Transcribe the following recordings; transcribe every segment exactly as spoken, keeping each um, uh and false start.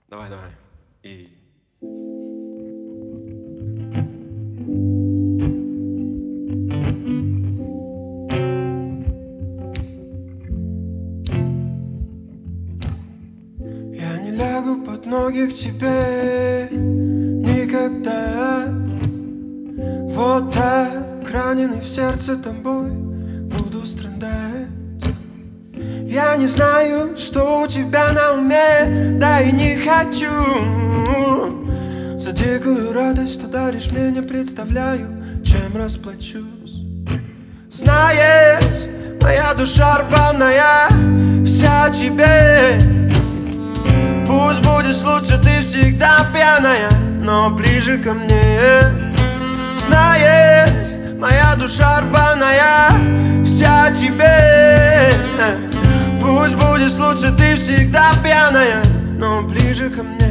Давай, давай. И... Я не лягу под ноги к тебе никогда. Вот так, раненый в сердце тобой, буду страдать. Я не знаю, что у тебя на уме, да и не хочу. За дикую радость, что даришь мне, не представляю, чем расплачусь. Знаешь, моя душа рваная, вся тебе. Пусть будешь лучше, ты всегда пьяная, но ближе ко мне. Знаешь, моя душа рваная, вся тебе. Пусть будешь лучше, ты всегда пьяная, но ближе ко мне.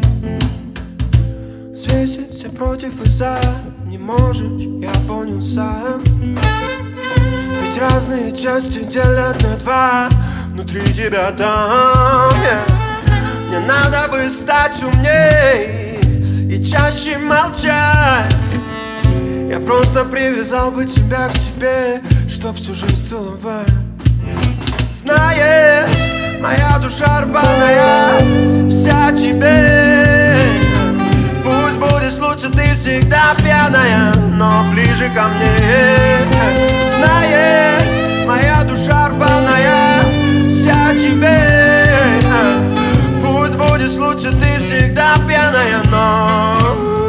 Взвесить все против и за не можешь, я понял сам. Ведь разные части делят на два, внутри тебя там, yeah. Мне надо бы стать умней и чаще молчать. Я просто привязал бы тебя к себе, чтоб всю жизнь целовать. Знаешь, моя душа рваная, вся тебе. Пусть будешь лучше, ты всегда пьяная, но ближе ко мне. Знаешь, моя душа рваная, вся тебе. Пусть будешь лучше, ты всегда пьяная, но...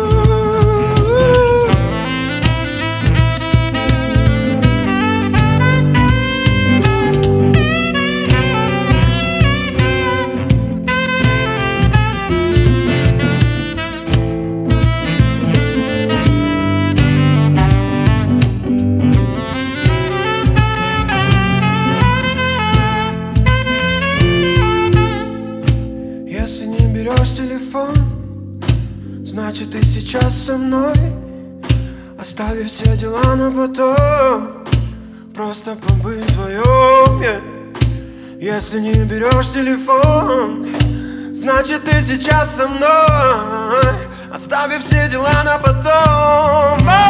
Если не берешь телефон, значит ты сейчас со мной. Оставив все дела на потом, просто побыть вдвоем, yeah. Если не берешь телефон, значит ты сейчас со мной. Оставив все дела на потом, oh!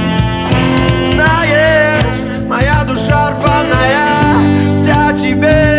Знаешь, моя душа рваная, вся тебе.